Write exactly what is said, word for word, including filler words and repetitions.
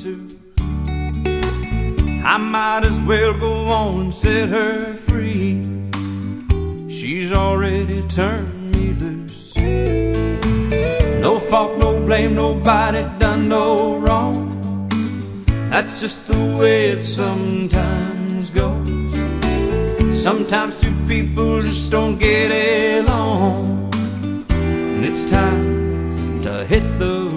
to. I might as well go on and set her free. She's already turned me loose. No fault, no blame, nobody done no wrong. That's just the way it sometimes goes. Sometimes two people just don't get along, and it's time to hit the